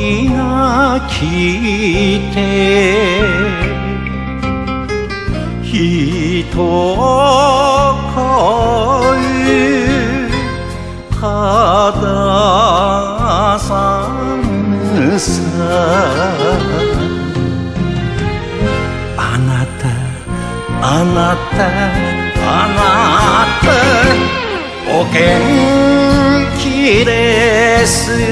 時が来て人恋ただ寒さあなたあなたあなたお元気です